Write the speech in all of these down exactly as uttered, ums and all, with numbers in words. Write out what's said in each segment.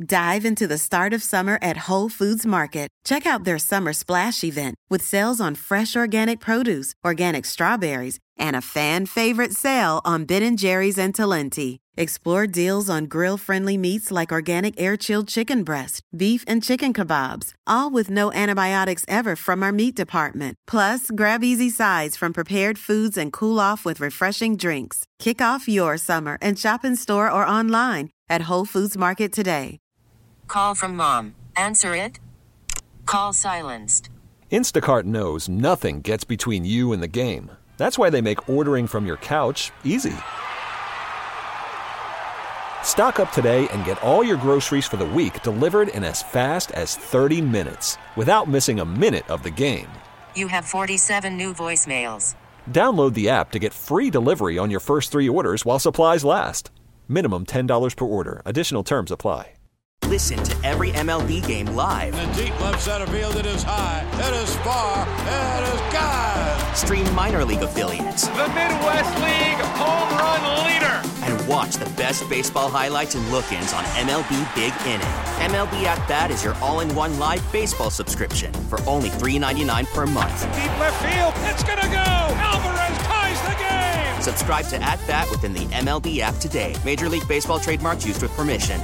Dive into the start of summer at Whole Foods Market. Check out their Summer Splash event with sales on fresh organic produce, organic strawberries, and a fan-favorite sale on Ben and Jerry's and Talenti. Explore deals on grill-friendly meats like organic air-chilled chicken breast, beef and chicken kebabs, all with no antibiotics ever from our meat department. Plus, grab easy sides from prepared foods and cool off with refreshing drinks. Kick off your summer and shop in store or online at Whole Foods Market today. Call from mom. Answer it. Call silenced. Instacart knows nothing gets between you and the game. That's why they make ordering from your couch easy. Stock up today and get all your groceries for the week delivered in as fast as thirty minutes without missing a minute of the game. You have forty-seven new voicemails. Download the app to get free delivery on your first three orders while supplies last. Minimum ten dollars per order. Additional terms apply. Listen to every M L B game live. In the deep left center field, it is high, it is far, it is gone. Stream minor league affiliates. The Midwest League home run leader. And watch the best baseball highlights and look-ins on M L B Big Inning. M L B At Bat is your all-in-one live baseball subscription for only three dollars and ninety-nine cents per month. Deep left field, it's gonna go. Alvarez ties the game. Subscribe to At Bat within the M L B app today. Major League Baseball trademarks used with permission.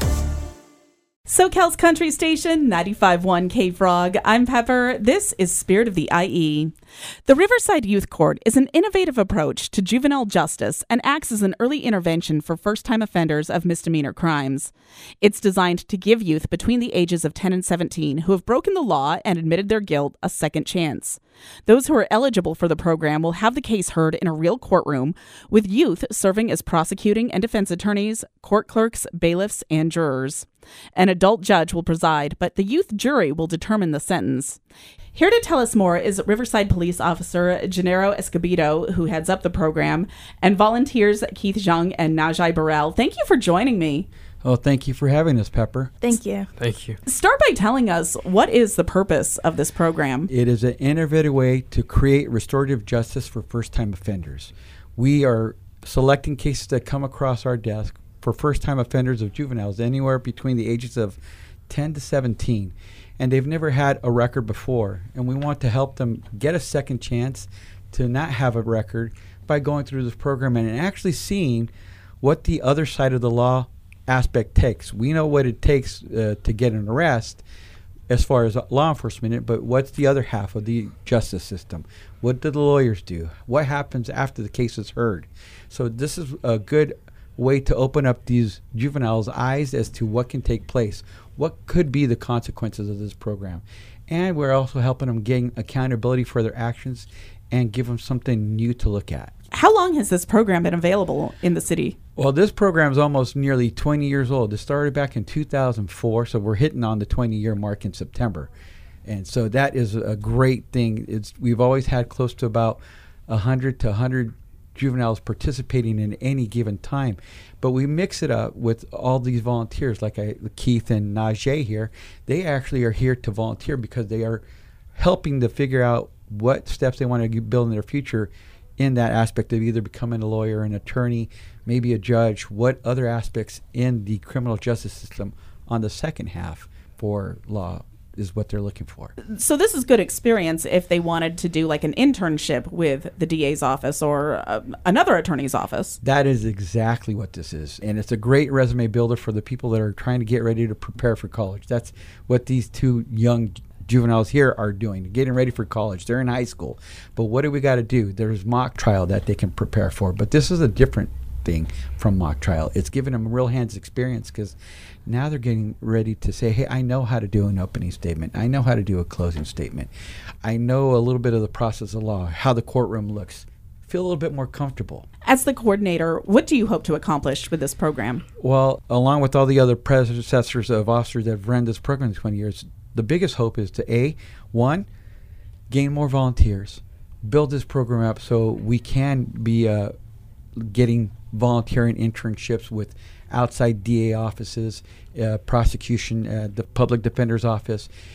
SoCal's Country Station, ninety-five point one K-Frog. I'm Pepper. This is Spirit of the I E. The Riverside Youth Court is an innovative approach to juvenile justice and acts as an early intervention for first-time offenders of misdemeanor crimes. It's designed to give youth between the ages of ten and seventeen who have broken the law and admitted their guilt a second chance. Those who are eligible for the program will have the case heard in a real courtroom, with youth serving as prosecuting and defense attorneys, court clerks, bailiffs, and jurors. An adult judge will preside, but the youth jury will determine the sentence. Here to tell us more is Riverside Police Officer Gennaro Escobedo, who heads up the program, and volunteers Keith Zhang and Najai Burrell. Thank you for joining me. Oh, thank you for having us, Pepper. Thank you. Thank you. Start by telling us, what is the purpose of this program? It is an innovative way to create restorative justice for first-time offenders. We are selecting cases that come across our desk for first-time offenders of juveniles anywhere between the ages of ten to seventeen. And they've never had a record before. And we want to help them get a second chance to not have a record by going through this program and actually seeing what the other side of the law aspect takes. We know what it takes uh, to get an arrest as far as law enforcement, but what's the other half of the justice system? What do the lawyers do? What happens after the case is heard? So this is a good way to open up these juveniles' eyes as to what can take place, what could be the consequences of this program. And we're also helping them gain accountability for their actions and give them something new to look at. How long has this program been available in the city? Well, this program is almost nearly twenty years old. It started back in two thousand four, so we're hitting on the twenty-year mark in September. And so that is a great thing. It's We've always had close to about one hundred to one hundred juveniles participating in any given time. But we mix it up with all these volunteers, like I, Keith and Najee here. They actually are here to volunteer because they are helping to figure out what steps they want to build in their future in that aspect of either becoming a lawyer, an attorney, maybe a judge, what other aspects in the criminal justice system on the second half for law is what they're looking for. So this is good experience if they wanted to do like an internship with the D A's office or uh, another attorney's office. That is exactly what this is. And it's a great resume builder for the people that are trying to get ready to prepare for college. That's what these two young juveniles here are doing, getting ready for college. They're in high school. But what do we got to do? There's mock trial that they can prepare for. But this is a different thing from mock trial. It's giving them real hands experience because now they're getting ready to say, hey, I know how to do an opening statement. I know how to do a closing statement. I know a little bit of the process of law, how the courtroom looks. Feel a little bit more comfortable. As the coordinator, what do you hope to accomplish with this program? Well, along with all the other predecessors of officers that have run this program in twenty years, the biggest hope is to, A, one, gain more volunteers, build this program up so we can be uh, getting volunteering internships with outside D A offices, uh, prosecution, uh, the public defender's office,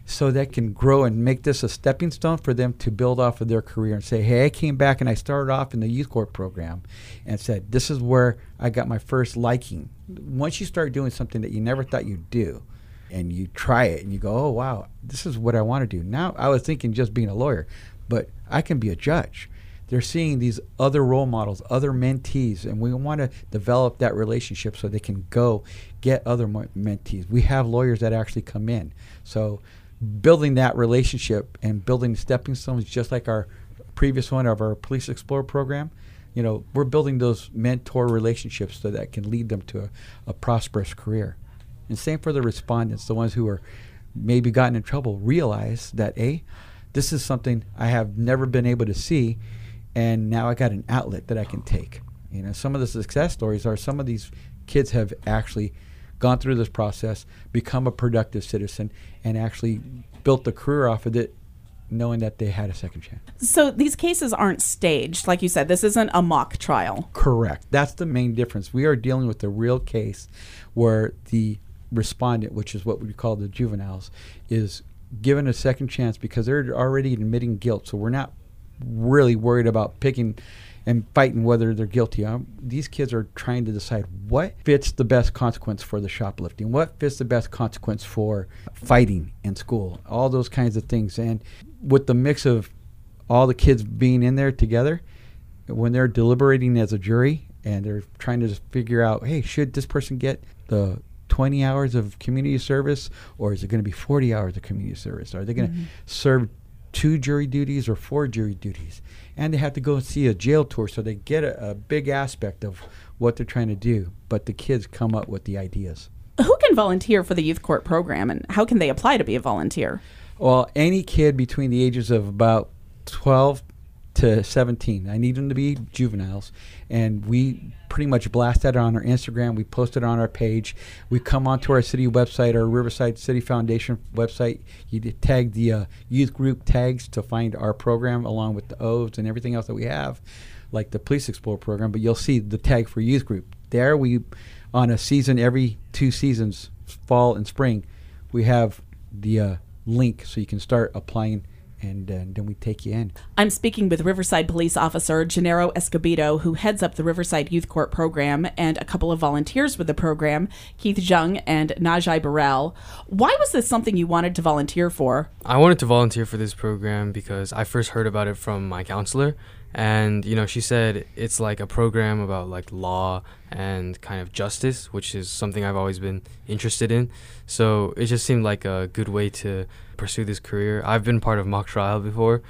so that can grow and make this a stepping stone for them to build off of their career and say, hey, I came back and I started off in the youth court program and said, this is where I got my first liking. Once you start doing something that you never thought you'd do and you try it and you go, oh, wow, this is what I want to do. Now I was thinking just being a lawyer, but I can be a judge. They're seeing these other role models, other mentees, and we want to develop that relationship so they can go get other mo- mentees. We have lawyers that actually come in. So building that relationship and building stepping stones, just like our previous one of our Police Explorer program, you know, we're building those mentor relationships so that can lead them to a, a prosperous career. And same for the respondents, the ones who are maybe gotten in trouble, realize that, A, this is something I have never been able to see, and now I got an outlet that I can take. You know, some of the success stories are some of these kids have actually gone through this process, become a productive citizen, and actually built a career off of it, knowing that they had a second chance. So these cases aren't staged. Like you said, this isn't a mock trial. Correct. That's the main difference. We are dealing with a real case where the respondent, which is what we call the juveniles, is given a second chance because they're already admitting guilt. So we're not really worried about picking and fighting whether they're guilty. Um, these kids are trying to decide what fits the best consequence for the shoplifting, what fits the best consequence for fighting in school, all those kinds of things. And with the mix of all the kids being in there together, when they're deliberating as a jury and they're trying to just figure out, hey, should this person get the twenty hours of community service, or is it going to be forty hours of community service? Are they going to mm-hmm. serve two jury duties or four jury duties? And they have to go and see a jail tour, so they get a, a big aspect of what they're trying to do. But the kids come up with the ideas. Who can volunteer for the youth court program, and how can they apply to be a volunteer? Well, any kid between the ages of about twelve to seventeen. I need them to be juveniles. And we pretty much blast that on our Instagram. We post it on our page. We come onto our city website, our Riverside City Foundation website. You tag the uh, youth group tags to find our program along with the O's and everything else that we have, like the Police Explorer program. But you'll see the tag for youth group. There we, on a season, every two seasons, fall and spring, we have the uh, link so you can start applying, and uh, then we take you in. I'm speaking with Riverside Police Officer Gennaro Escobedo, who heads up the Riverside Youth Court program, and a couple of volunteers with the program, Keith Jung and Najai Burrell. Why was this something you wanted to volunteer for? I wanted to volunteer for this program because I first heard about it from my counselor. And, you know, she said it's like a program about like law and kind of justice, which is something I've always been interested in. So it just seemed like a good way to pursue this career. I've been part of mock trial before,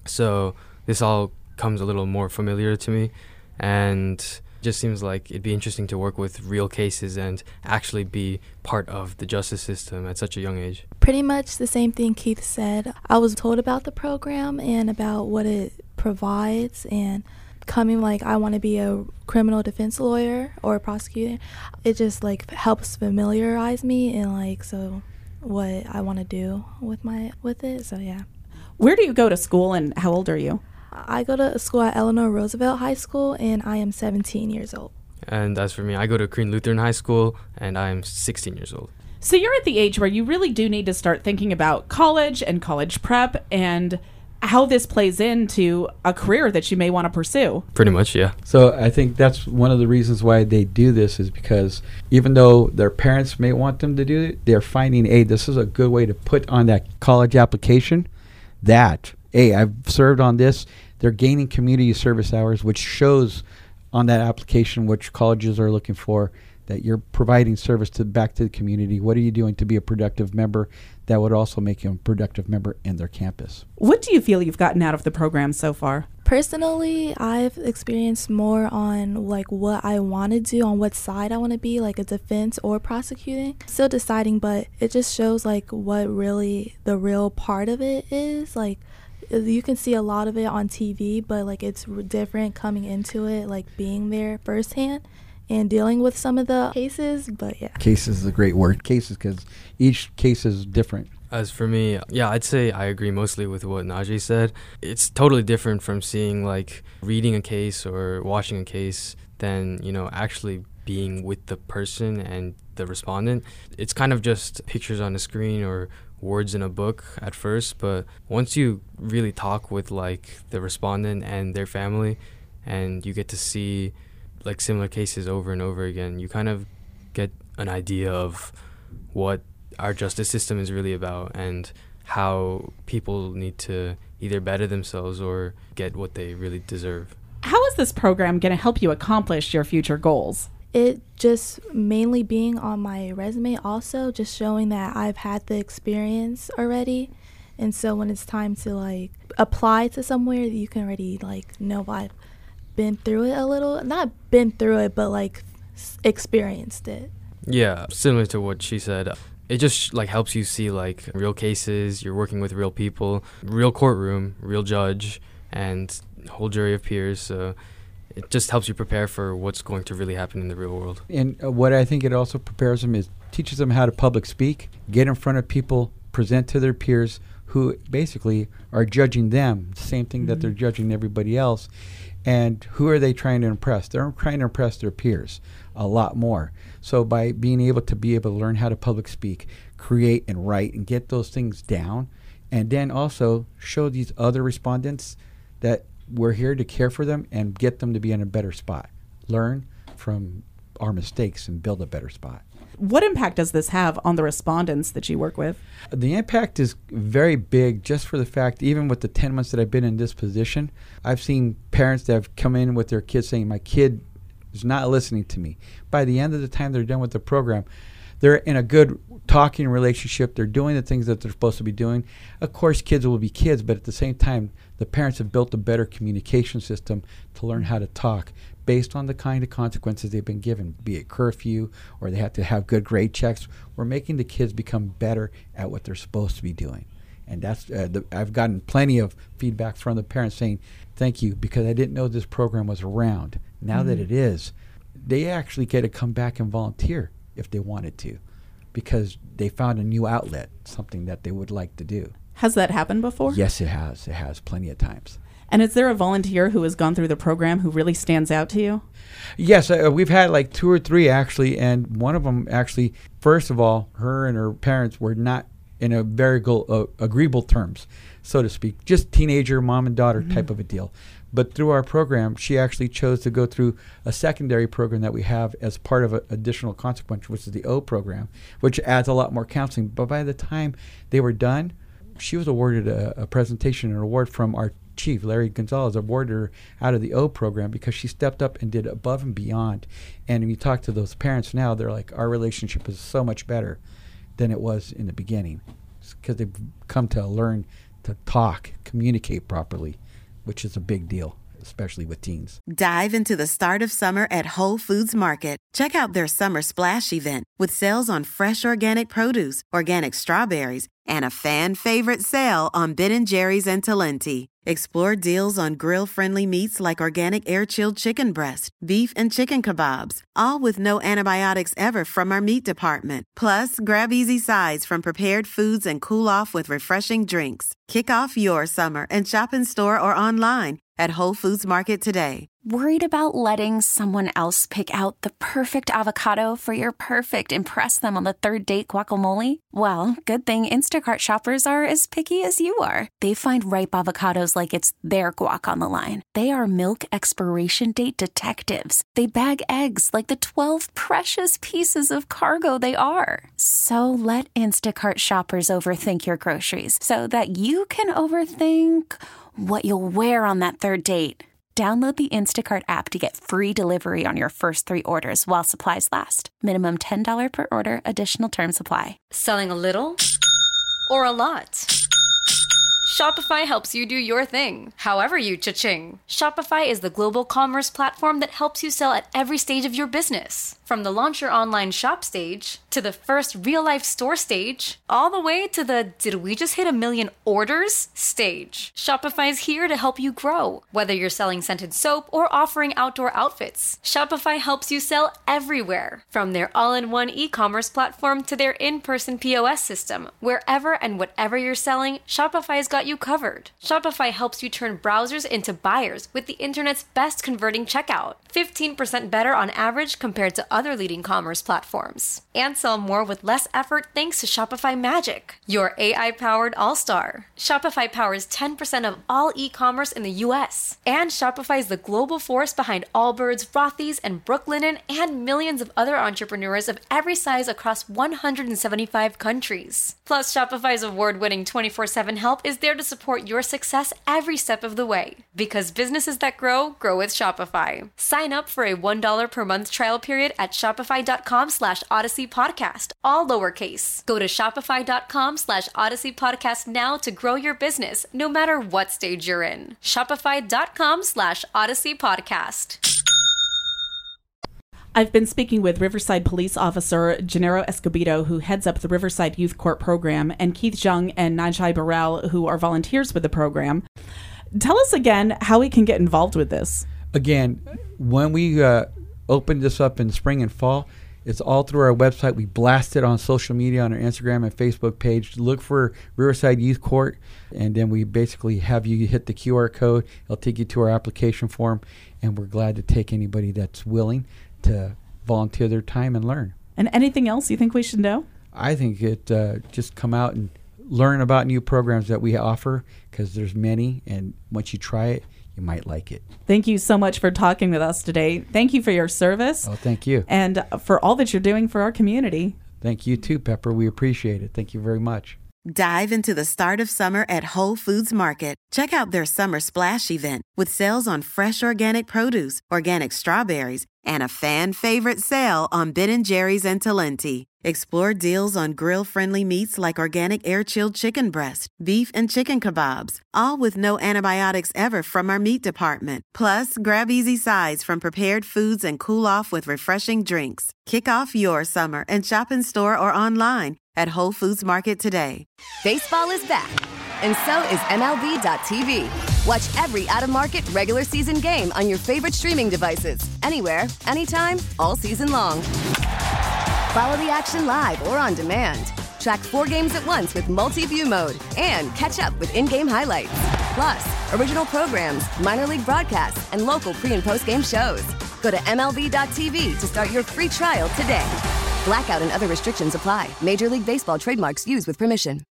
so this all comes a little more familiar to me. And it just seems like it'd be interesting to work with real cases and actually be part of the justice system at such a young age. Pretty much the same thing Keith said. I was told about the program and about what it provides, and coming like I want to be a criminal defense lawyer or a prosecutor, it just like helps familiarize me and like so what I want to do with my with it. So yeah. Where do you go to school, and how old are you? I go to school at Eleanor Roosevelt High School, and I am seventeen years old. And as for me, I go to Korean Lutheran High School, and I am sixteen years old. So you're at the age where you really do need to start thinking about college and college prep and how this plays into a career that you may want to pursue. Pretty much, yeah. So I think that's one of the reasons why they do this, is because even though their parents may want them to do it, they're finding, hey, this is a good way to put on that college application that, hey, I've served on this. They're gaining community service hours, which shows on that application which colleges are looking for, that you're providing service to back to the community. What are you doing to be a productive member that would also make you a productive member in their campus? What do you feel you've gotten out of the program so far? Personally, I've experienced more on like what I want to do, on what side I want to be, like a defense or prosecuting. Still deciding, but it just shows like what really the real part of it is. Like you can see a lot of it on T V, but like it's different coming into it, like being there firsthand and dealing with some of the cases. But yeah, cases is a great word, cases, because each case is different. As for me, yeah, I'd say I agree mostly with what Najee said. It's totally different from seeing, like, reading a case or watching a case than, you know, actually being with the person and the respondent. It's kind of just pictures on a screen or words in a book at first, but once you really talk with like the respondent and their family, and you get to see like similar cases over and over again, you kind of get an idea of what our justice system is really about and how people need to either better themselves or get what they really deserve. How is this program going to help you accomplish your future goals? It just mainly being on my resume, also just showing that I've had the experience already. And so when it's time to like apply to somewhere, you can already like know I've been through it a little. Not been through it, but like experienced it. Yeah, similar to what she said. It just like helps you see like real cases, you're working with real people, real courtroom, real judge, and whole jury of peers. So it just helps you prepare for what's going to really happen in the real world. And uh, what I think it also prepares them is teaches them how to public speak, get in front of people, present to their peers who basically are judging them, the same thing mm-hmm. that they're judging everybody else. And who are they trying to impress? They're trying to impress their peers a lot more. So by being able to be able to learn how to public speak, create and write and get those things down, and then also show these other respondents that we're here to care for them and get them to be in a better spot. Learn from our mistakes and build a better spot. What impact does this have on the respondents that you work with? The impact is very big just for the fact, even with the ten months that I've been in this position, I've seen parents that have come in with their kids saying, my kid is not listening to me. By the end of the time they're done with the program, they're in a good talking relationship. They're doing the things that they're supposed to be doing. Of course, kids will be kids, but at the same time, the parents have built a better communication system to learn how to talk based on the kind of consequences they've been given, be it curfew or they have to have good grade checks. We're making the kids become better at what they're supposed to be doing. And that's uh, the, I've gotten plenty of feedback from the parents saying, thank you, because I didn't know this program was around. Now mm-hmm. that it is, they actually get to come back and volunteer if they wanted to, because they found a new outlet, something that they would like to do. Has that happened before? Yes, it has. It has plenty of times. And is there a volunteer who has gone through the program who really stands out to you? Yes, uh, we've had like two or three actually, and one of them actually, first of all, her and her parents were not in a very go- uh, agreeable terms, so to speak, just teenager, mom and daughter mm-hmm. type of a deal. But through our program, she actually chose to go through a secondary program that we have as part of an additional consequence, which is the O program, which adds a lot more counseling. But by the time they were done, she was awarded a, a presentation, an award from our chief, Larry Gonzalez, awarded her out of the O program because she stepped up and did above and beyond. And when you talk to those parents now, they're like, our relationship is so much better than it was in the beginning, because they've come to learn to talk, communicate properly, which is a big deal, especially with teens. Dive into the start of summer at Whole Foods Market. Check out their Summer Splash event with sales on fresh organic produce, organic strawberries, and a fan favorite sale on Ben and Jerry's and Talenti. Explore deals on grill-friendly meats like organic air-chilled chicken breast, beef and chicken kebabs, all with no antibiotics ever from our meat department. Plus, grab easy sides from prepared foods and cool off with refreshing drinks. Kick off your summer and shop in store or online at Whole Foods Market today. Worried about letting someone else pick out the perfect avocado for your perfect impress them on the third date guacamole? Well, good thing Instacart shoppers are as picky as you are. They find ripe avocados like it's their guac on the line. They are milk expiration date detectives. They bag eggs like the twelve precious pieces of cargo they are. So let Instacart shoppers overthink your groceries so that you can overthink what you'll wear on that third date. Download the Instacart app to get free delivery on your first three orders while supplies last. Minimum ten dollars per order. Additional terms apply. Selling a little or a lot? Shopify helps you do your thing, however you cha-ching. Shopify is the global commerce platform that helps you sell at every stage of your business. From the launch your online shop stage, to the first real-life store stage, all the way to the did we just hit a million orders stage. Shopify is here to help you grow. Whether you're selling scented soap or offering outdoor outfits, Shopify helps you sell everywhere. From their all-in-one e-commerce platform to their in-person P O S system, wherever and whatever you're selling, Shopify's got you covered. Shopify helps you turn browsers into buyers with the internet's best converting checkout. fifteen percent better on average compared to other leading commerce platforms. And sell more with less effort thanks to Shopify Magic, your A I-powered all-star. Shopify powers ten percent of all e-commerce in the U S. And Shopify is the global force behind Allbirds, Rothy's, and Brooklinen, and millions of other entrepreneurs of every size across one hundred seventy-five countries. Plus, Shopify's award-winning twenty-four seven help is there to support your success every step of the way. Because businesses that grow, grow with Shopify. Sign up for a one dollar per month trial period at shopify.com slash Odyssey Podcast, all lowercase. Go to shopify.com slash Odyssey Podcast now to grow your business, no matter what stage you're in. Shopify.com slash Odyssey Podcast. I've been speaking with Riverside Police Officer Gennaro Escobedo, who heads up the Riverside Youth Court program, and Keith Jung and Najai Burrell, who are volunteers with the program. Tell us again how we can get involved with this. Again, when we uh, opened this up in spring and fall, it's all through our website. We blast it on social media, on our Instagram and Facebook page. Look for Riverside Youth Court, and then we basically have you hit the Q R code. It'll take you to our application form, and we're glad to take anybody that's willing to volunteer their time and learn. And anything else you think we should know? I think it uh, just come out and learn about new programs that we offer, because there's many, and once you try it, you might like it. Thank you so much for talking with us today. Thank you for your service. Oh, thank you. And for all that you're doing for our community. Thank you too, Pepper. We appreciate it. Thank you very much. Dive into the start of summer at Whole Foods Market. Check out their Summer Splash event with sales on fresh organic produce, organic strawberries, and a fan favorite sale on Ben and Jerry's and Talenti. Explore deals on grill-friendly meats like organic air-chilled chicken breast, beef and chicken kebabs, all with no antibiotics ever from our meat department. Plus, grab easy sides from prepared foods and cool off with refreshing drinks. Kick off your summer and shop in store or online at Whole Foods Market today. Baseball is back, and so is M L B dot T V. Watch every out-of-market regular season game on your favorite streaming devices, anywhere, anytime, all season long. Follow the action live or on demand. Track four games at once with multi-view mode and catch up with in-game highlights. Plus, original programs, minor league broadcasts, and local pre- and post-game shows. Go to M L B dot T V to start your free trial today. Blackout and other restrictions apply. Major League Baseball trademarks used with permission.